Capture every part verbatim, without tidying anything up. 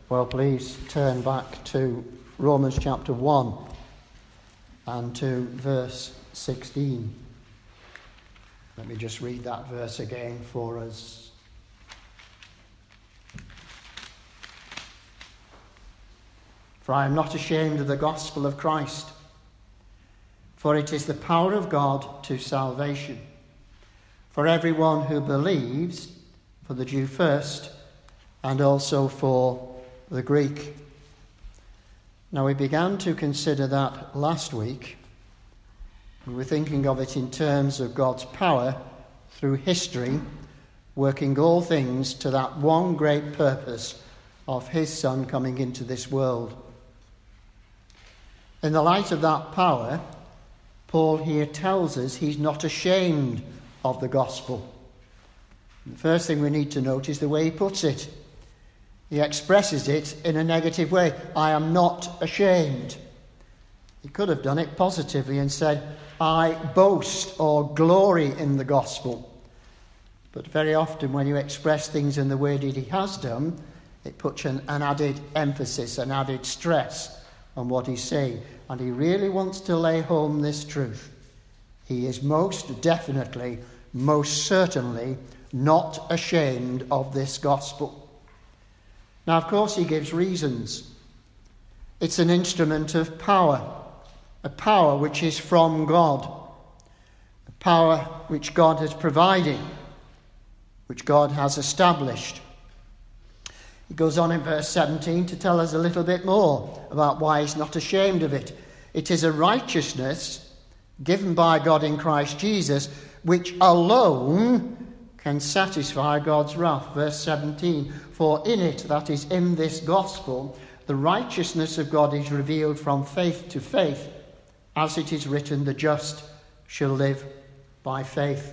Well, please turn back to Romans chapter one and to verse sixteen. Let me just read that verse again for us. For I am not ashamed of the gospel of Christ, for it is the power of God to salvation, for everyone who believes, for the Jew first, and also for the Greek. Now, we began to consider that last week. We were thinking of it in terms of God's power through history, working all things to that one great purpose of his Son coming into this world. In the light of that power, Paul here tells us he's not ashamed of the gospel. The first thing we need to note is the way he puts it. He expresses it in a negative way. I am not ashamed. He could have done it positively and said, I boast or glory in the gospel. But very often when you express things in the way that he has done, it puts an, an added emphasis, an added stress on what he's saying. And he really wants to lay home this truth. He is most definitely, most certainly not ashamed of this gospel. Now, of course, he gives reasons. It's an instrument of power, a power which is from God, a power which God has provided, which God has established. He goes on in verse seventeen to tell us a little bit more about why he's not ashamed of it. It is a righteousness given by God in Christ Jesus, which alone can satisfy God's wrath. Verse seventeen, for in it, that is in this gospel, the righteousness of God is revealed from faith to faith, as it is written, the just shall live by faith.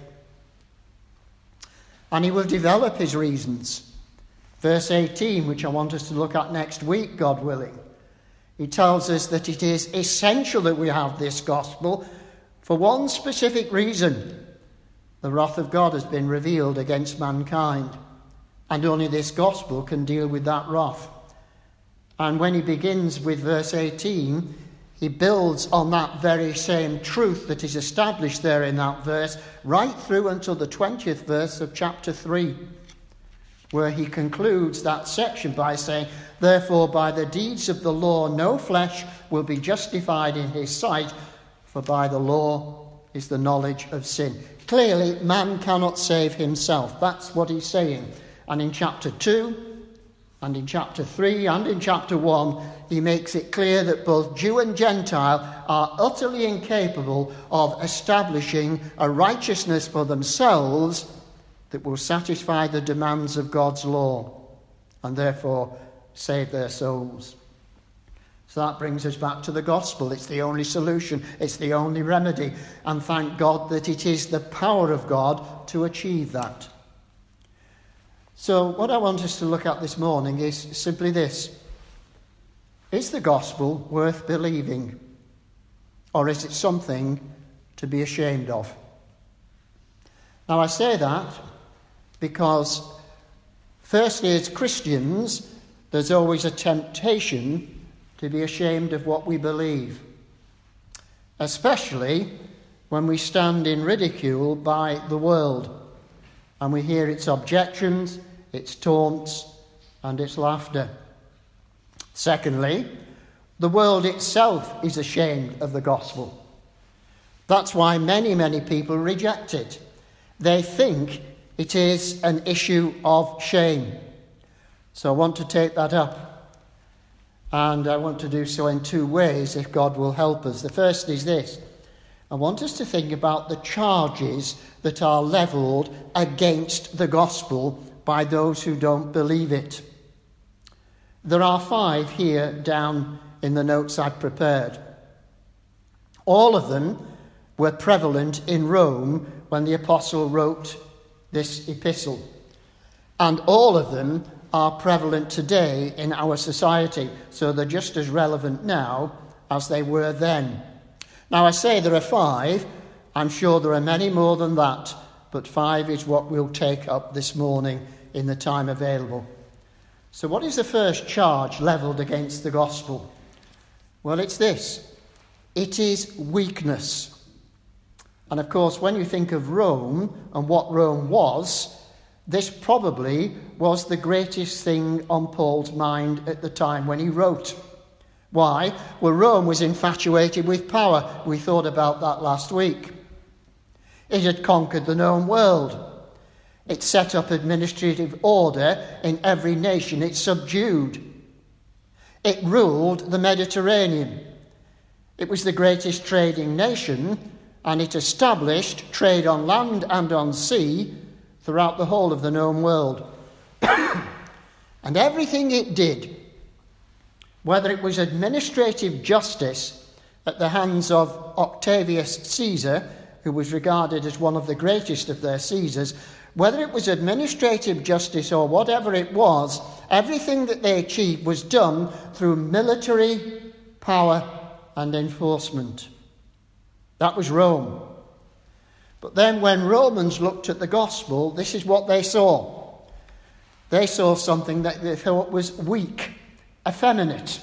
And he will develop his reasons. Verse eighteen, which I want us to look at next week, God willing, he tells us that it is essential that we have this gospel for one specific reason. The wrath of God has been revealed against mankind, and only this gospel can deal with that wrath. And when he begins with verse eighteen, he builds on that very same truth that is established there in that verse, right through until the twentieth verse of chapter three, where he concludes that section by saying, therefore by the deeds of the law no flesh will be justified in his sight, for by the law is the knowledge of sin. Clearly, man cannot save himself. That's what he's saying. And in chapter two, and in chapter three, and in chapter one, he makes it clear that both Jew and Gentile are utterly incapable of establishing a righteousness for themselves that will satisfy the demands of God's law, and therefore save their souls. So that brings us back to the gospel. It's the only solution. It's the only remedy. And thank God that it is the power of God to achieve that. So what I want us to look at this morning is simply this. Is the gospel worth believing? Or is it something to be ashamed of? Now I say that because firstly, as Christians, there's always a temptation to be ashamed of what we believe, especially when we stand in ridicule by the world and we hear its objections, its taunts, and its laughter. Secondly, the world itself is ashamed of the gospel. That's why many, many people reject it. They think it is an issue of shame. So I want to take that up. And I want to do so in two ways, if God will help us. The first is this. I want us to think about the charges that are levelled against the gospel by those who don't believe it. There are five here down in the notes I've prepared. All of them were prevalent in Rome when the apostle wrote this epistle. And all of them are prevalent today in our society, so they're just as relevant now as they were then. Now, I say there are five. I'm sure there are many more than that, but five is what we'll take up this morning in the time available. So what is the first charge levelled against the gospel? Well, it's this. It is weakness. And of course, when you think of Rome and what Rome was, this probably was the greatest thing on Paul's mind at the time when he wrote. Why? Well, Rome was infatuated with power. We thought about that last week. It had conquered the known world. It set up administrative order in every nation it subdued. It ruled the Mediterranean. It was the greatest trading nation, and it established trade on land and on sea throughout the whole of the known world. And everything it did, whether it was administrative justice at the hands of Octavius Caesar, who was regarded as one of the greatest of their Caesars, whether it was administrative justice or whatever it was, everything that they achieved was done through military power and enforcement. That was Rome. But then when Romans looked at the gospel, this is what they saw. They saw something that they thought was weak, effeminate.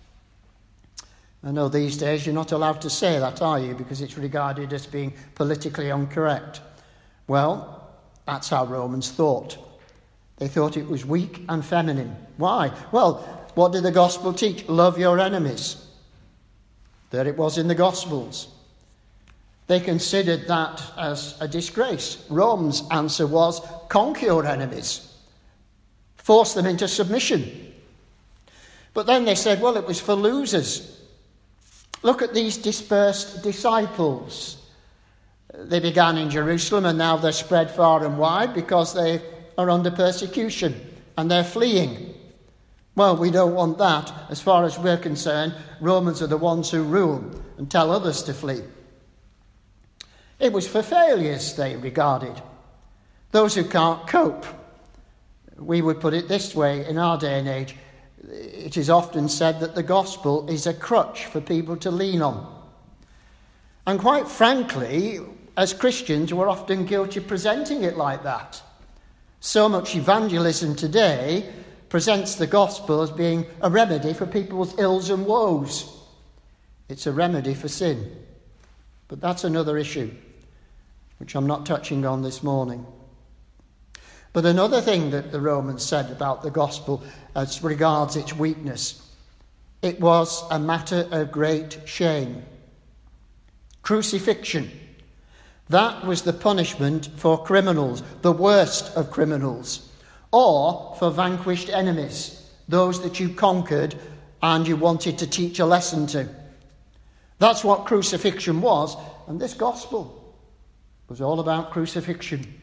I know these days you're not allowed to say that, are you? Because it's regarded as being politically incorrect. Well, that's how Romans thought. They thought it was weak and feminine. Why? Well, what did the gospel teach? Love your enemies. There it was in the Gospels. They considered that as a disgrace. Rome's answer was, conquer your enemies. Force them into submission. But then they said, well, it was for losers. Look at these dispersed disciples. They began in Jerusalem and now they're spread far and wide because they are under persecution and they're fleeing. Well, we don't want that. As far as we're concerned, Romans are the ones who rule and tell others to flee. It was for failures they regarded. Those who can't cope. We would put it this way in our day and age. It is often said that the gospel is a crutch for people to lean on. And quite frankly, as Christians, we're often guilty of presenting it like that. So much evangelism today presents the gospel as being a remedy for people's ills and woes. It's a remedy for sin. But that's another issue, which I'm not touching on this morning. But another thing that the Romans said about the gospel as regards its weakness, it was a matter of great shame. Crucifixion. That was the punishment for criminals, the worst of criminals, or for vanquished enemies, those that you conquered and you wanted to teach a lesson to. That's what crucifixion was, and this gospel was all about crucifixion.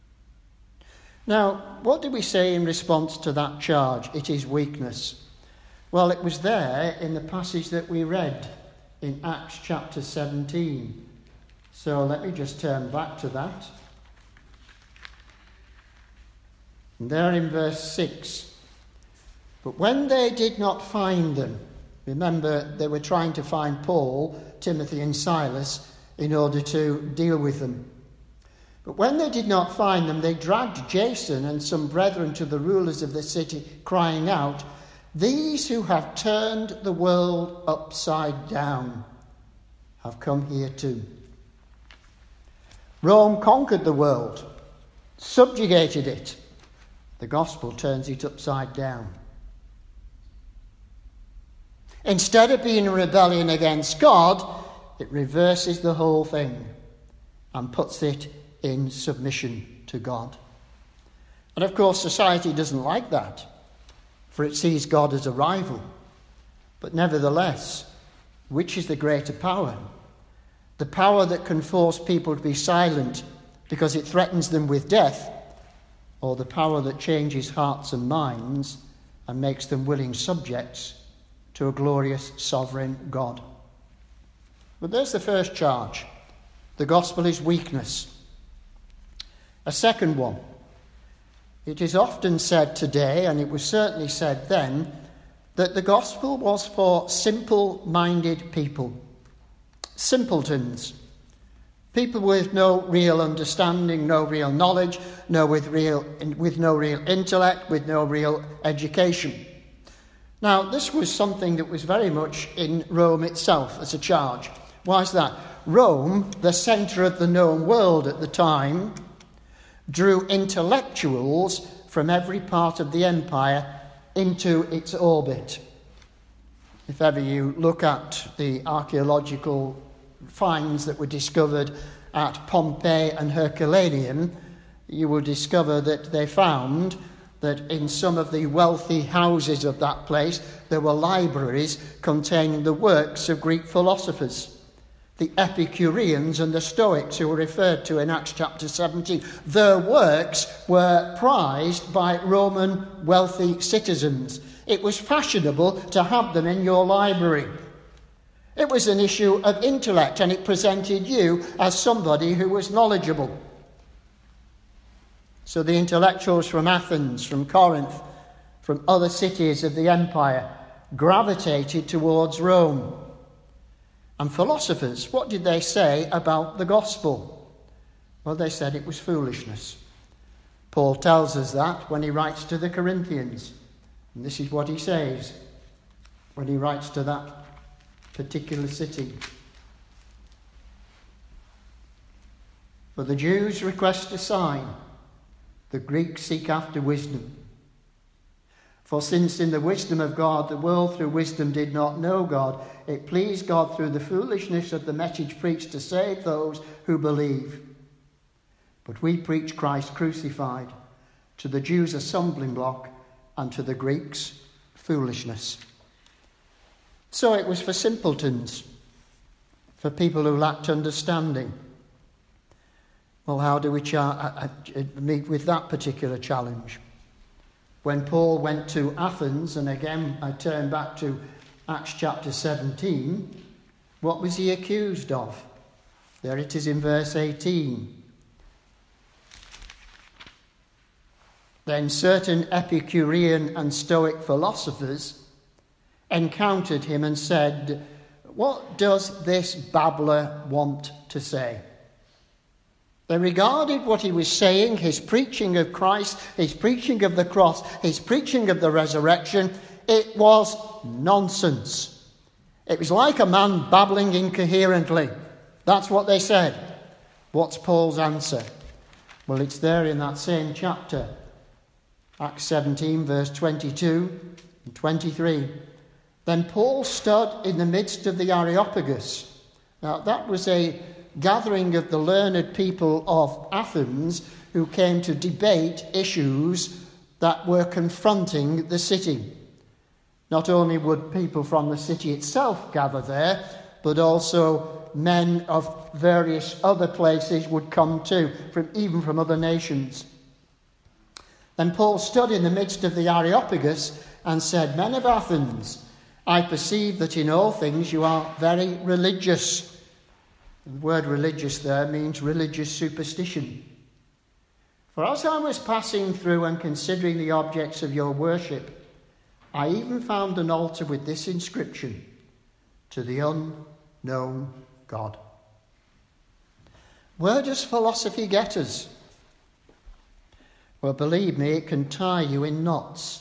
Now, what did we say in response to that charge? It is weakness. Well, it was there in the passage that we read in Acts chapter seventeen. So let me just turn back to that. And there in verse six. But when they did not find them, remember they were trying to find Paul, Timothy and Silas in order to deal with them. But when they did not find them, they dragged Jason and some brethren to the rulers of the city, crying out, "These who have turned the world upside down have come here too." Rome conquered the world, subjugated it. The gospel turns it upside down. Instead of being a rebellion against God, it reverses the whole thing and puts it in submission to God. And of course, society doesn't like that, for it sees God as a rival. But nevertheless, which is the greater power? The power that can force people to be silent because it threatens them with death, or the power that changes hearts and minds and makes them willing subjects to a glorious sovereign God? But there's the first charge. The gospel is weakness. A second one. It is often said today, and it was certainly said then, that the gospel was for simple-minded people. Simpletons. People with no real understanding, no real knowledge, no with real with no real intellect, with no real education. Now, this was something that was very much in Rome itself as a charge. Why is that? Rome, the centre of the known world at the time, drew intellectuals from every part of the empire into its orbit. If ever you look at the archaeological finds that were discovered at Pompeii and Herculaneum, you will discover that they found that in some of the wealthy houses of that place there were libraries containing the works of Greek philosophers, the Epicureans and the Stoics who were referred to in Acts chapter seventeen. Their works were prized by Roman wealthy citizens. It was fashionable to have them in your library. It was an issue of intellect, and it presented you as somebody who was knowledgeable. So the intellectuals from Athens, from Corinth, from other cities of the empire gravitated towards Rome. And philosophers, what did they say about the gospel? Well, they said it was foolishness. Paul tells us that when he writes to the Corinthians. And this is what he says when he writes to that particular city. For the Jews request a sign, the Greeks seek after wisdom. For since in the wisdom of God the world through wisdom did not know God, it pleased God through the foolishness of the message preached to save those who believe. But we preach Christ crucified, to the Jews a stumbling block, and to the Greeks foolishness. So it was for simpletons, for people who lacked understanding. Well, how do we char- meet with that particular challenge? When Paul went to Athens, and again I turn back to Acts chapter seventeen, what was he accused of? There it is in verse eighteen. Then certain Epicurean and Stoic philosophers encountered him and said, "What does this babbler want to say?" They regarded what he was saying, his preaching of Christ, his preaching of the cross, his preaching of the resurrection, it was nonsense. It was like a man babbling incoherently. That's what they said. What's Paul's answer? Well, it's there in that same chapter. Acts seventeen, verse twenty-two and twenty-three. Then Paul stood in the midst of the Areopagus. Now, that was a gathering of the learned people of Athens who came to debate issues that were confronting the city. Not only would people from the city itself gather there, but also men of various other places would come too, from, even from other nations. Then Paul stood in the midst of the Areopagus and said, "Men of Athens, I perceive that in all things you are very religious." The word religious there means religious superstition. "For as I was passing through and considering the objects of your worship, I even found an altar with this inscription, to the unknown God." Where does philosophy get us? Well, believe me, it can tie you in knots.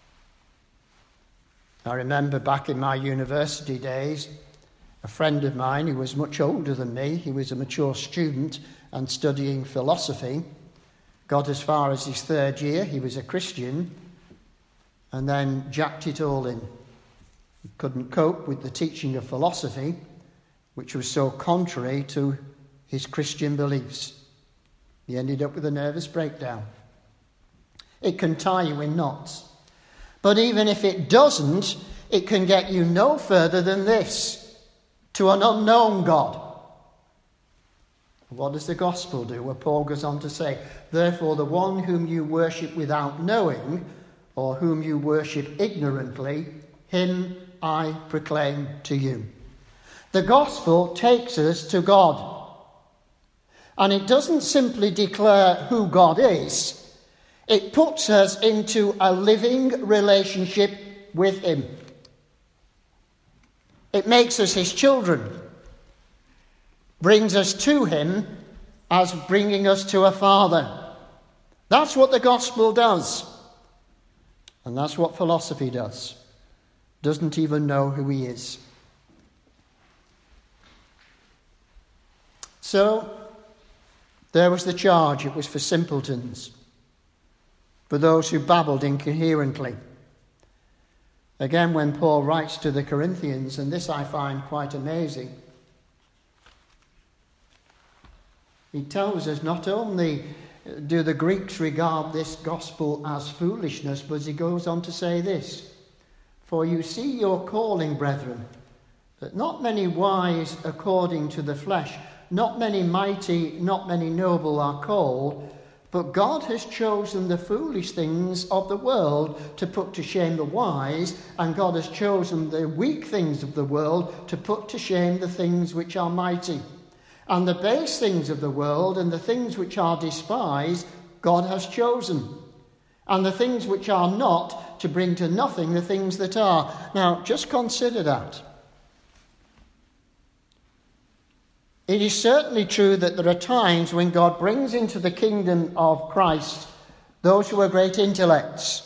I remember back in my university days, a friend of mine who was much older than me, he was a mature student and studying philosophy, got as far as his third year, he was a Christian, and then jacked it all in. He couldn't cope with the teaching of philosophy, which was so contrary to his Christian beliefs. He ended up with a nervous breakdown. It can tie you in knots. But even if it doesn't, it can get you no further than this, to an unknown God. What does the gospel do? Well, Paul goes on to say, "Therefore the one whom you worship without knowing, or whom you worship ignorantly, him I proclaim to you." The gospel takes us to God. And it doesn't simply declare who God is. It puts us into a living relationship with him. It makes us his children. brings us to him as bringing us to a Father. That's what the gospel does. And that's what philosophy does. Doesn't even know who he is. So, there was the charge. It was for simpletons, for those who babbled incoherently. Again, when Paul writes to the Corinthians, and this I find quite amazing, he tells us not only do the Greeks regard this gospel as foolishness, but he goes on to say this: "For you see your calling, brethren, that not many wise according to the flesh, not many mighty, not many noble are called, but God has chosen the foolish things of the world to put to shame the wise, and God has chosen the weak things of the world to put to shame the things which are mighty. And the base things of the world and the things which are despised, God has chosen. And the things which are not, to bring to nothing the things that are." Now, just consider that. It is certainly true that there are times when God brings into the kingdom of Christ those who are great intellects.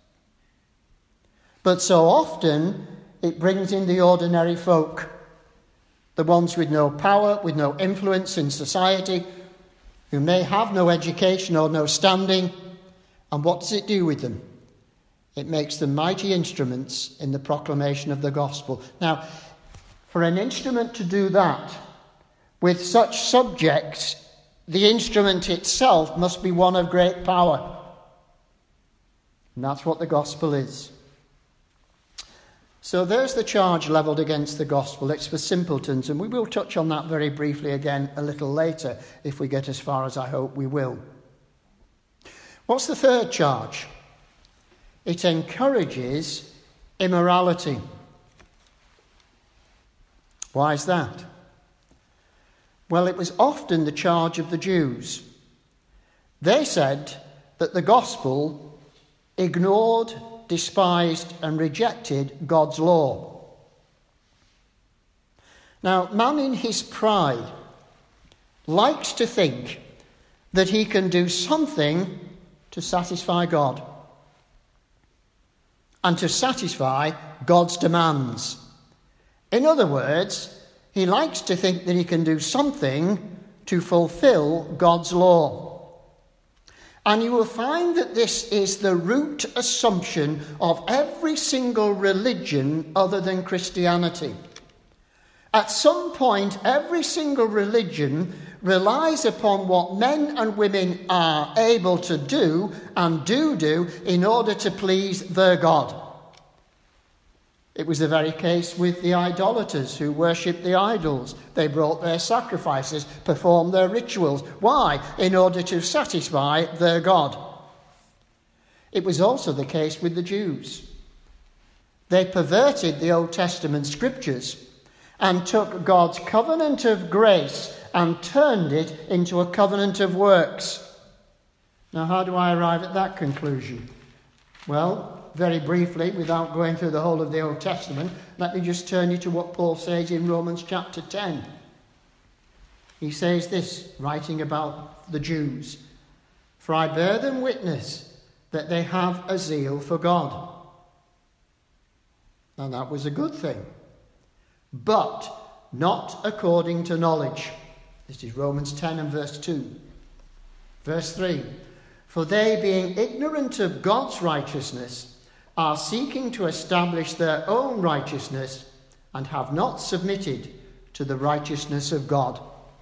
But so often it brings in the ordinary folk, the ones with no power, with no influence in society, who may have no education or no standing. And what does it do with them? It makes them mighty instruments in the proclamation of the gospel. Now, for an instrument to do that, with such subjects, the instrument itself must be one of great power. And that's what the gospel is. So there's the charge levelled against the gospel. It's for simpletons, and we will touch on that very briefly again a little later, if we get as far as I hope we will. What's the third charge? It encourages immorality. Why is that? Well, it was often the charge of the Jews. They said that the gospel ignored, despised, and rejected God's law. Now, man in his pride likes to think that he can do something to satisfy God and to satisfy God's demands. In other words, he likes to think that he can do something to fulfill God's law. And you will find that this is the root assumption of every single religion other than Christianity. At some point, every single religion relies upon what men and women are able to do and do do in order to please their God. It was the very case with the idolaters who worshipped the idols. They brought their sacrifices, performed their rituals. Why? In order to satisfy their God. It was also the case with the Jews. They perverted the Old Testament scriptures and took God's covenant of grace and turned it into a covenant of works. Now, how do I arrive at that conclusion? Well, very briefly, without going through the whole of the Old Testament, let me just turn you to what Paul says in Romans chapter ten. He says this, writing about the Jews: "For I bear them witness that they have a zeal for God." And that was a good thing. "But not according to knowledge." This is Romans ten and verse two. Verse three. "For they, being ignorant of God's righteousness, are seeking to establish their own righteousness and have not submitted to the righteousness of God."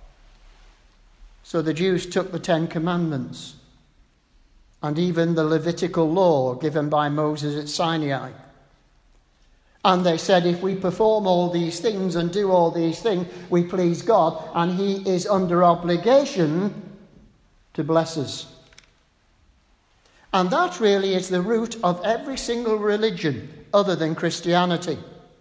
So the Jews took the Ten Commandments and even the Levitical law given by Moses at Sinai. And they said, if we perform all these things and do all these things, we please God, and he is under obligation to bless us. And that really is the root of every single religion other than Christianity.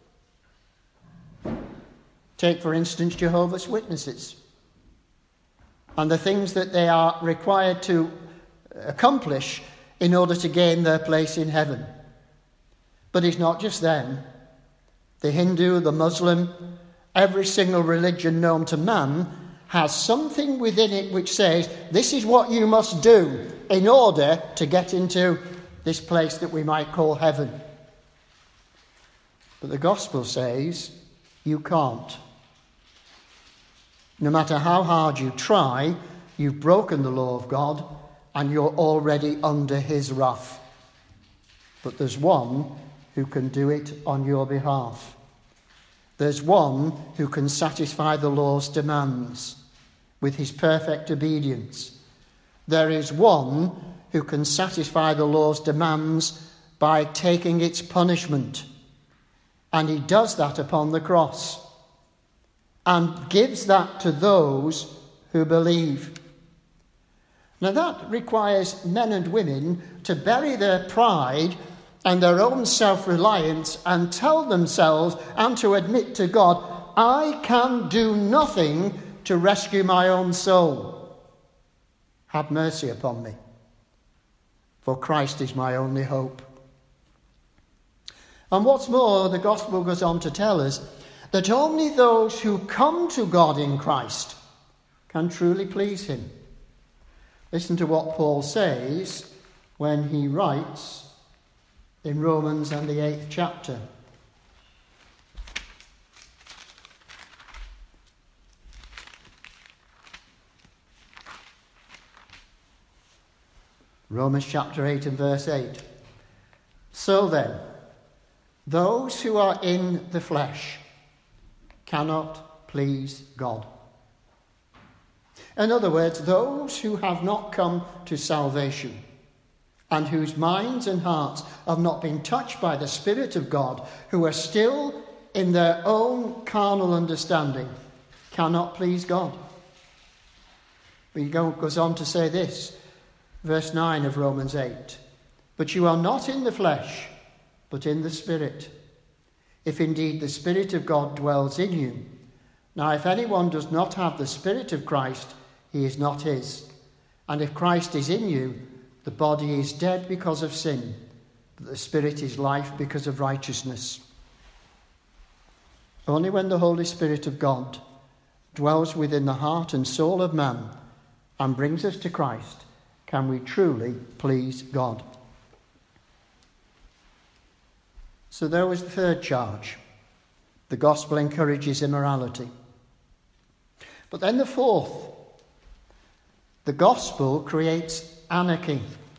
Take, for instance, Jehovah's Witnesses and the things that they are required to accomplish in order to gain their place in heaven. But it's not just them. The Hindu, the Muslim, every single religion known to man has something within it which says, this is what you must do in order to get into this place that we might call heaven. But the gospel says, you can't. No matter how hard you try, you've broken the law of God and you're already under his wrath. But there's one who can do it on your behalf. There's one who can satisfy the law's demands with his perfect obedience. There is one who can satisfy the law's demands by taking its punishment. And he does that upon the cross and gives that to those who believe. Now that requires men and women to bury their pride and their own self-reliance and tell themselves and to admit to God, I can do nothing to rescue my own soul. Have mercy upon me, for Christ is my only hope. And what's more, the gospel goes on to tell us that only those who come to God in Christ can truly please him. Listen to what Paul says when he writes in Romans and the eighth chapter. Romans chapter eight and verse eight. So then, those who are in the flesh cannot please God. In other words, those who have not come to salvation and whose minds and hearts have not been touched by the Spirit of God, who are still in their own carnal understanding, cannot please God. He goes on to say this, verse nine of Romans eight. But you are not in the flesh, but in the Spirit, if indeed the Spirit of God dwells in you. Now if anyone does not have the Spirit of Christ, he is not his. And if Christ is in you, the body is dead because of sin, but the Spirit is life because of righteousness. Only when the Holy Spirit of God dwells within the heart and soul of man and brings us to Christ can we truly please God. So there was the third charge. The gospel encourages immorality. But then the fourth. The gospel creates anarchy.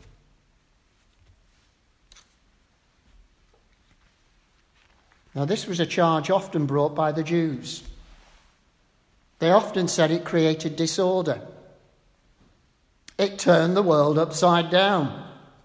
Now this was a charge often brought by the Jews. They often said it created disorder. It turned the world upside down.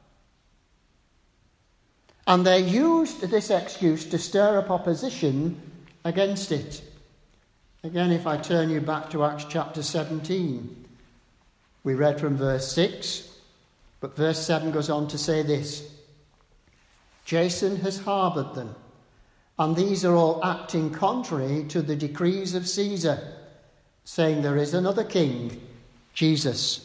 And they used this excuse to stir up opposition against it. Again, if I turn you back to Acts chapter seventeen, we read from verse six, but verse seven goes on to say this. Jason has harboured them, and these are all acting contrary to the decrees of Caesar, saying there is another king, Jesus.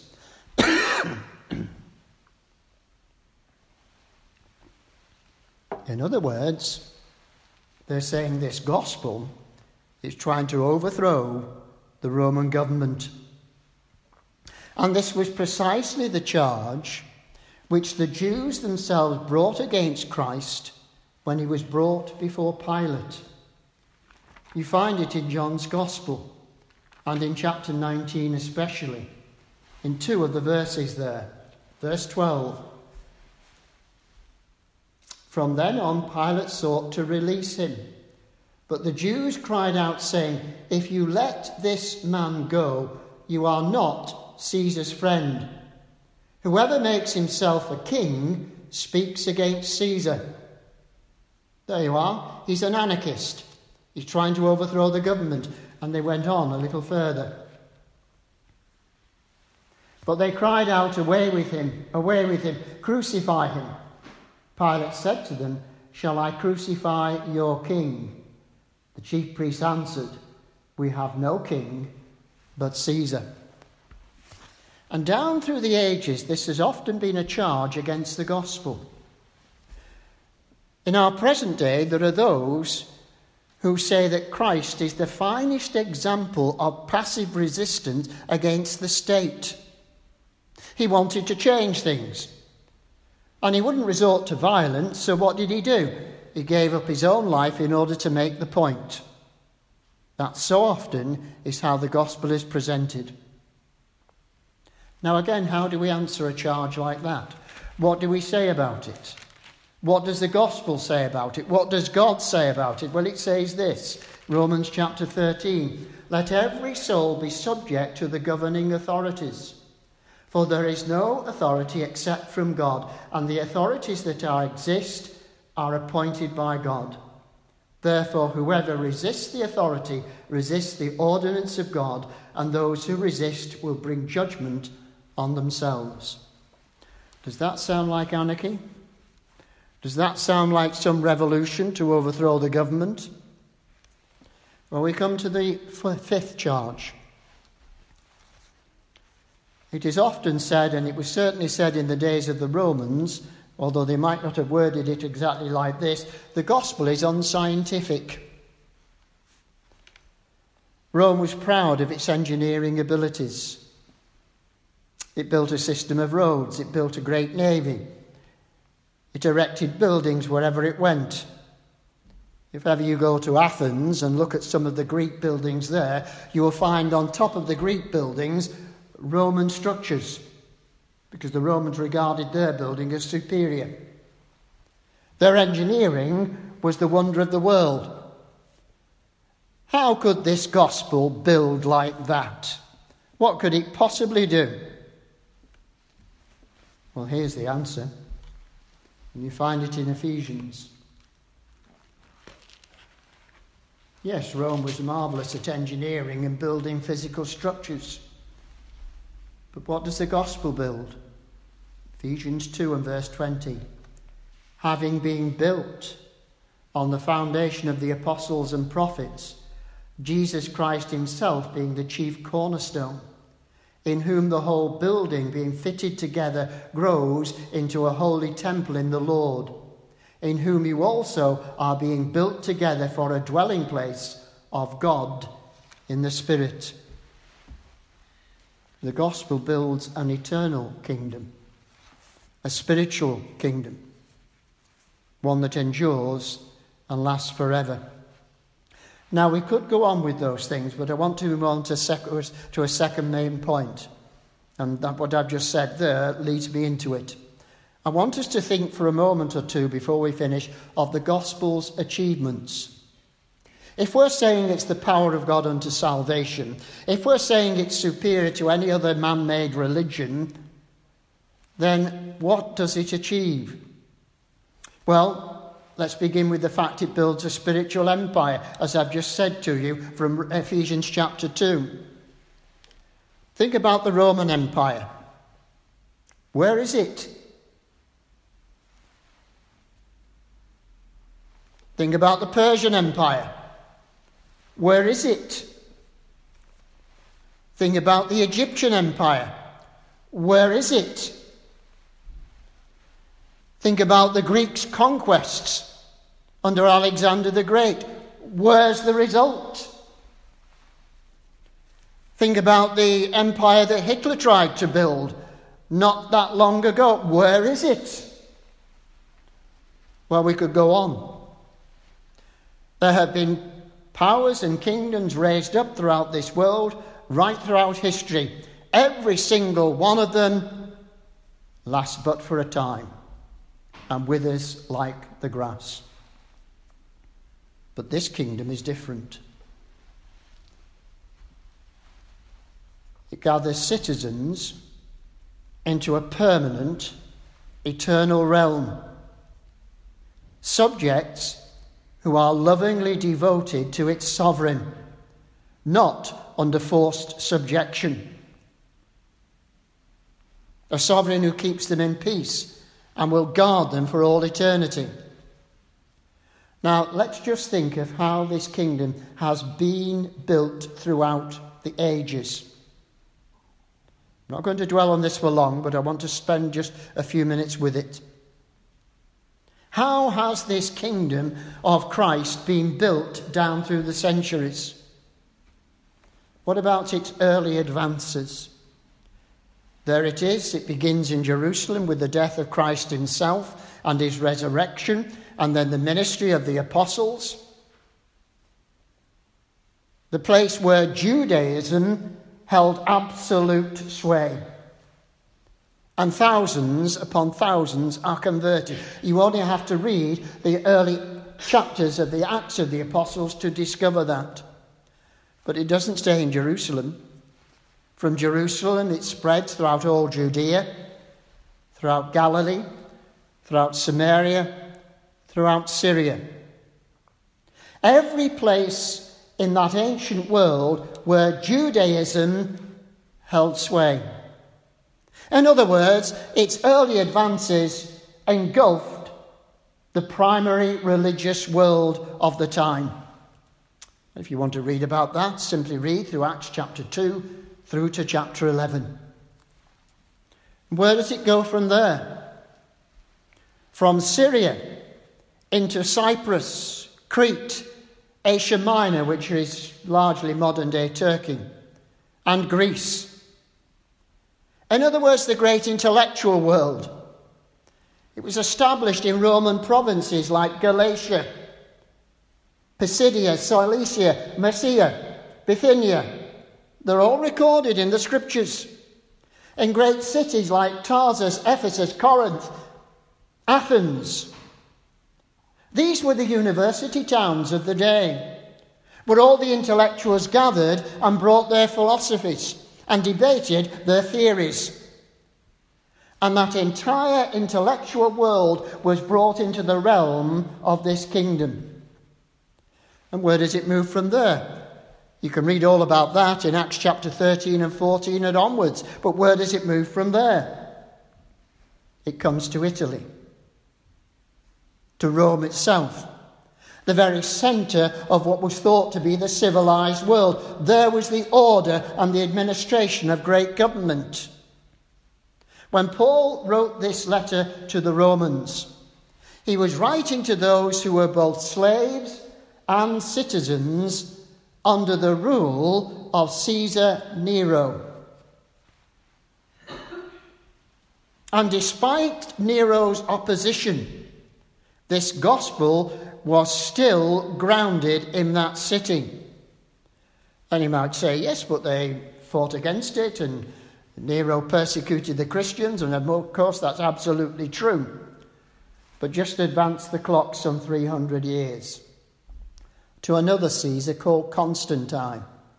In other words, they're saying this gospel is trying to overthrow the Roman government. And this was precisely the charge which the Jews themselves brought against Christ when he was brought before Pilate. You find it in John's Gospel and in chapter nineteen especially, in two of the verses there. Verse twelve. From then on, Pilate sought to release him. But the Jews cried out, saying, if you let this man go, you are not Caesar's friend. Whoever makes himself a king speaks against Caesar. There you are. He's an anarchist. He's trying to overthrow the government. And they went on a little further. But they cried out, away with him, away with him, crucify him. Pilate said to them, shall I crucify your king? The chief priests answered, we have no king but Caesar. And down through the ages, this has often been a charge against the gospel. In our present day, there are those who say that Christ is the finest example of passive resistance against the state. He wanted to change things, and he wouldn't resort to violence, so what did he do? He gave up his own life in order to make the point. That so often is how the gospel is presented. Now again, how do we answer a charge like that? What do we say about it? What does the gospel say about it? What does God say about it? Well, it says this, Romans chapter thirteen, "Let every soul be subject to the governing authorities. For there is no authority except from God, and the authorities that are exist are appointed by God. Therefore, whoever resists the authority resists the ordinance of God, and those who resist will bring judgment on themselves." Does that sound like anarchy? Does that sound like some revolution to overthrow the government? Well, we come to the fifth charge. It is often said, and it was certainly said in the days of the Romans, although they might not have worded it exactly like this, the gospel is unscientific. Rome was proud of its engineering abilities. It built a system of roads. It built a great navy. It erected buildings wherever it went. If ever you go to Athens and look at some of the Greek buildings there, you will find on top of the Greek buildings Roman structures, because the Romans regarded their building as superior. Their engineering was the wonder of the world. How could this gospel build like that? What could it possibly do? Well, here's the answer. And you find it in Ephesians. Yes, Rome was marvellous at engineering and building physical structures. But what does the gospel build? Ephesians two and verse twenty. "Having been built on the foundation of the apostles and prophets, Jesus Christ himself being the chief cornerstone, in whom the whole building being fitted together grows into a holy temple in the Lord, in whom you also are being built together for a dwelling place of God in the Spirit." The gospel builds an eternal kingdom, a spiritual kingdom, one that endures and lasts forever. Now, we could go on with those things, but I want to move on to, sec- to a second main point. And that what I've just said there leads me into it. I want us to think for a moment or two before we finish of the gospel's achievements. If we're saying it's the power of God unto salvation, if we're saying it's superior to any other man-made religion, then what does it achieve? Well, let's begin with the fact it builds a spiritual empire, as I've just said to you from Ephesians chapter two. Think about the Roman Empire. Where is it? Think about the Persian Empire. Where is it? Think about the Egyptian Empire. Where is it? Think about the Greeks' conquests under Alexander the Great. Where's the result? Think about the empire that Hitler tried to build not that long ago. Where is it? Well, we could go on. There have been powers and kingdoms raised up throughout this world, right throughout history. Every single one of them lasts but for a time and withers like the grass. But this kingdom is different. It gathers citizens into a permanent, eternal realm. Subjects who are lovingly devoted to its sovereign, not under forced subjection. A sovereign who keeps them in peace and will guard them for all eternity. Now, let's just think of how this kingdom has been built throughout the ages. I'm not going to dwell on this for long, but I want to spend just a few minutes with it. How has this kingdom of Christ been built down through the centuries? What about its early advances? There it is. It begins in Jerusalem with the death of Christ himself and his resurrection, and then the ministry of the apostles. The place where Judaism held absolute sway. And thousands upon thousands are converted. You only have to read the early chapters of the Acts of the Apostles to discover that. But it doesn't stay in Jerusalem. From Jerusalem it spreads throughout all Judea, throughout Galilee, throughout Samaria, throughout Syria. Every place in that ancient world where Judaism held sway. In other words, its early advances engulfed the primary religious world of the time. If you want to read about that, simply read through Acts chapter two through to chapter eleven. Where does it go from there? From Syria into Cyprus, Crete, Asia Minor, which is largely modern-day Turkey, and Greece. In other words, the great intellectual world. It was established in Roman provinces like Galatia, Pisidia, Cilicia, Mysia, Bithynia. They're all recorded in the scriptures. In great cities like Tarsus, Ephesus, Corinth, Athens. These were the university towns of the day, where all the intellectuals gathered and brought their philosophies and debated their theories. And that entire intellectual world was brought into the realm of this kingdom. And where does it move from there? You can read all about that in Acts chapter thirteen and fourteen and onwards. But where does it move from there? It comes to Italy, to Rome itself, the very centre of what was thought to be the civilized world. There was the order and the administration of great government. When Paul wrote this letter to the Romans, he was writing to those who were both slaves and citizens under the rule of Caesar Nero. And despite Nero's opposition, this gospel was still grounded in that city. And you might say, yes, but they fought against it and Nero persecuted the Christians, and of course that's absolutely true. But just advance the clock some three hundred years to another Caesar called Constantine,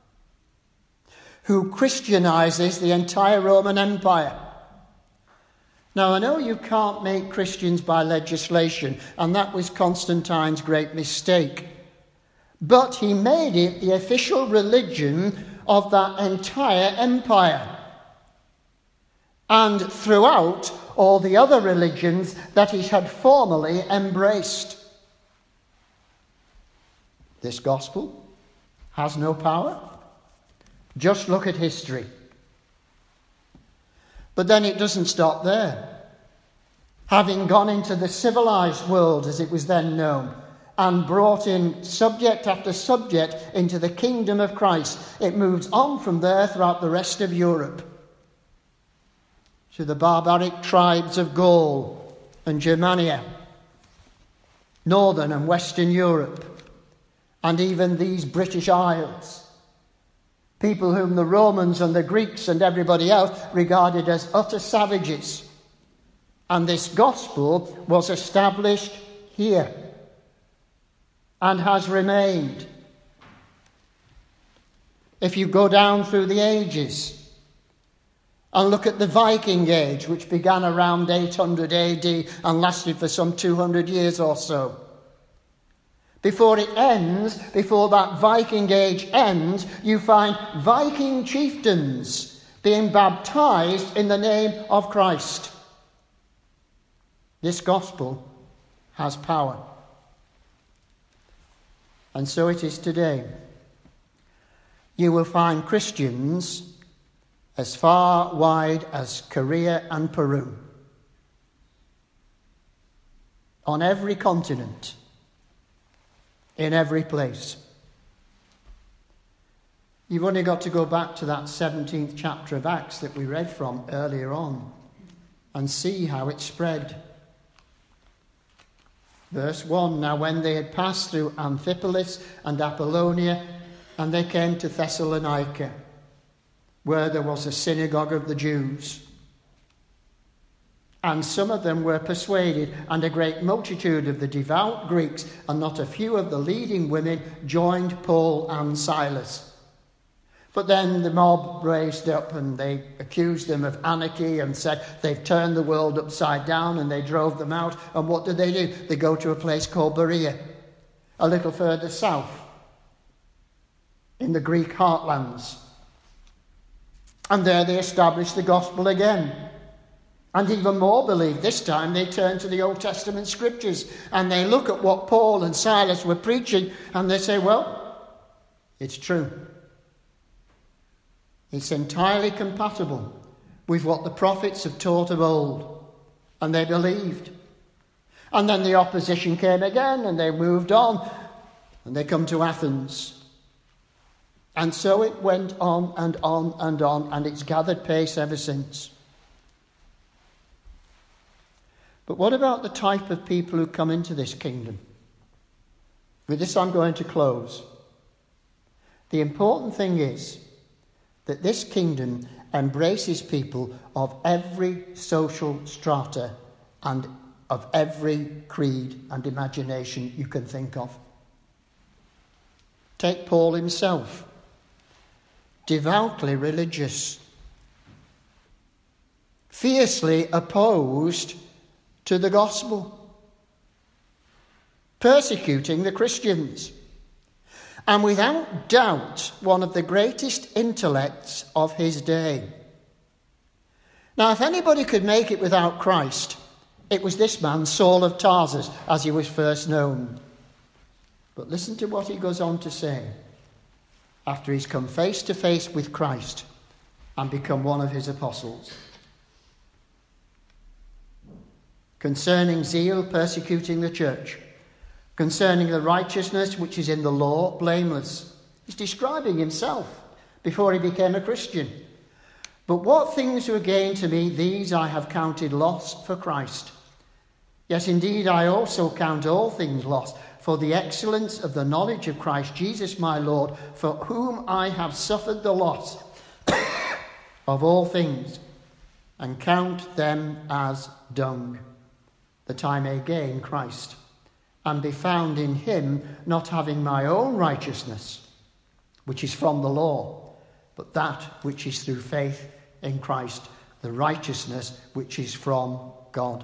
who Christianizes the entire Roman Empire. Now, I know you can't make Christians by legislation, and that was Constantine's great mistake. But he made it the official religion of that entire empire, and throughout all the other religions that he had formerly embraced. This gospel has no power. Just look at history. But then it doesn't stop there. Having gone into the civilized world, as it was then known, and brought in subject after subject into the kingdom of Christ, it moves on from there throughout the rest of Europe to the barbaric tribes of Gaul and Germania, northern and western Europe, and even these British Isles. People whom the Romans and the Greeks and everybody else regarded as utter savages. And this gospel was established here and has remained. If you go down through the ages and look at the Viking Age, which began around eight hundred A D and lasted for some two hundred years or so, before it ends, before that Viking Age ends, you find Viking chieftains being baptized in the name of Christ. This gospel has power. And so it is today. You will find Christians as far wide as Korea and Peru. on every continent, in every place. You've only got to go back to that seventeenth chapter of Acts that we read from earlier on and see how it spread. Verse one, now when they had passed through Amphipolis and Apollonia, and they came to Thessalonica, where there was a synagogue of the Jews. And some of them were persuaded, and a great multitude of the devout Greeks, and not a few of the leading women, joined Paul and Silas. But then the mob raised up and they accused them of anarchy and said they've turned the world upside down, and they drove them out. And what did they do? They go to a place called Berea, a little further south in the Greek heartlands. And there they established the gospel again. And even more believed. This time they turn to the Old Testament scriptures and they look at what Paul and Silas were preaching and they say, well, it's true. It's entirely compatible with what the prophets have taught of old. And they believed. And then the opposition came again and they moved on and they come to Athens. And so it went on and on and on, and it's gathered pace ever since. But what about the type of people who come into this kingdom? With this I'm going to close. The important thing is that this kingdom embraces people of every social strata and of every creed and imagination you can think of. Take Paul himself. Devoutly religious. Fiercely opposed to the gospel, persecuting the Christians, and without doubt one of the greatest intellects of his day. Now, if anybody could make it without Christ, it was this man, Saul of Tarsus, as he was first known. But listen to what he goes on to say after he's come face to face with Christ and become one of his apostles. Concerning zeal, persecuting the church. Concerning the righteousness which is in the law, blameless. He's describing himself before he became a Christian. But what things were gained to me, these I have counted loss for Christ. Yes, indeed, I also count all things lost for the excellence of the knowledge of Christ Jesus my Lord, for whom I have suffered the loss of all things, and count them as dung, that I may gain Christ, and be found in him, not having my own righteousness, which is from the law, but that which is through faith in Christ, the righteousness which is from God.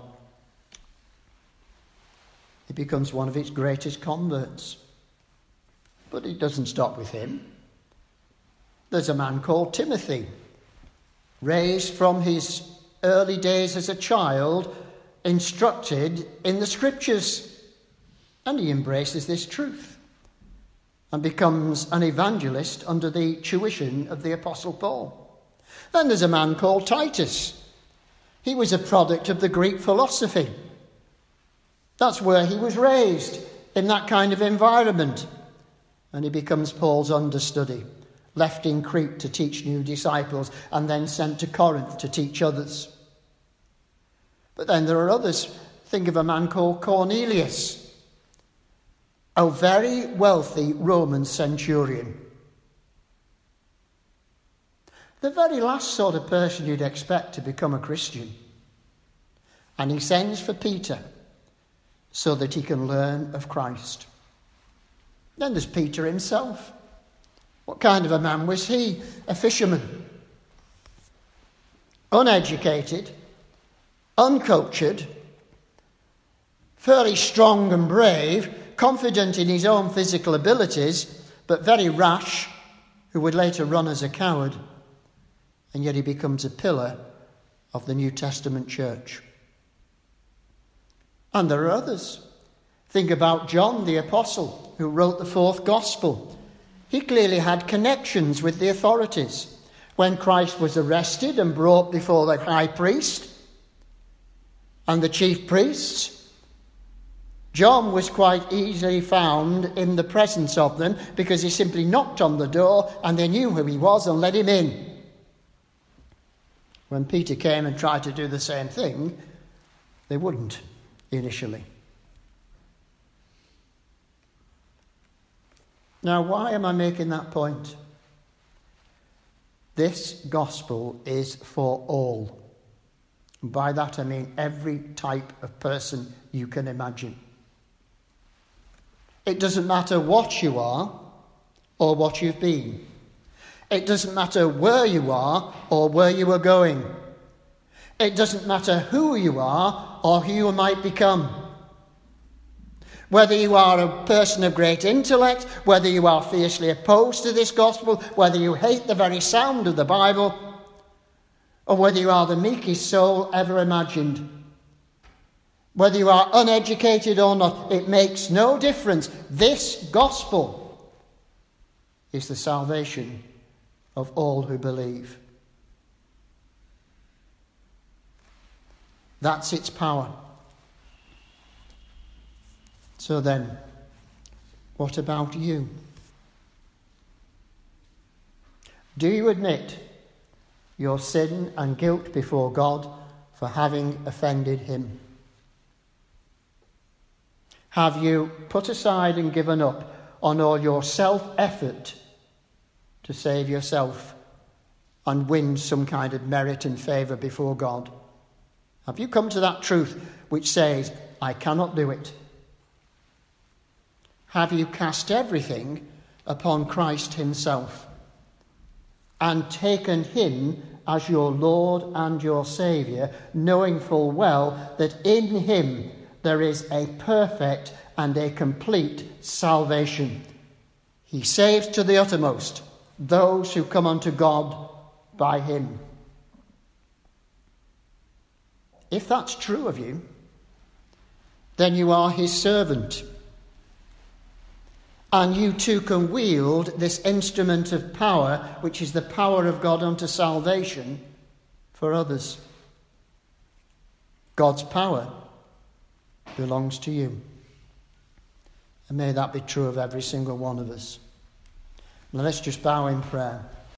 He becomes one of its greatest converts. But it doesn't stop with him. There's a man called Timothy, raised from his early days as a child, instructed in the scriptures, and he embraces this truth and becomes an evangelist under the tuition of the Apostle Paul. Then there's a man called Titus. He was a product of the Greek philosophy. That's where he was raised, in that kind of environment. And he becomes Paul's understudy, left in Crete to teach new disciples, and then sent to Corinth to teach others. But then there are others. Think of a man called Cornelius, a very wealthy Roman centurion. The very last sort of person you'd expect to become a Christian. And he sends for Peter so that he can learn of Christ. Then there's Peter himself. What kind of a man was he? A fisherman. Uneducated, uncultured, fairly strong and brave, confident in his own physical abilities, but very rash, who would later run as a coward. And yet he becomes a pillar of the New Testament church. And there are others. Think about John the Apostle, who wrote the fourth gospel. He clearly had connections with the authorities. When Christ was arrested and brought before the high priest and the chief priests, John was quite easily found in the presence of them because he simply knocked on the door and they knew who he was and let him in. When Peter came and tried to do the same thing, they wouldn't initially. Now, why am I making that point? This gospel is for all. And by that I mean every type of person you can imagine. It doesn't matter what you are or what you've been. It doesn't matter where you are or where you are going. It doesn't matter who you are or who you might become. Whether you are a person of great intellect, whether you are fiercely opposed to this gospel, whether you hate the very sound of the Bible, or whether you are the meekest soul ever imagined. Whether you are uneducated or not, it makes no difference. This gospel is the salvation of all who believe. That's its power. So then, what about you? Do you admit your sin and guilt before God for having offended him? Have you put aside and given up on all your self-effort to save yourself and win some kind of merit and favour before God? Have you come to that truth which says, I cannot do it? Have you cast everything upon Christ himself and taken him as your Lord and your Saviour, knowing full well that in him there is a perfect and a complete salvation? He saves to the uttermost those who come unto God by him. If that's true of you, then you are his servant. And you too can wield this instrument of power, which is the power of God unto salvation for others. God's power belongs to you. And may that be true of every single one of us. Now let's just bow in prayer.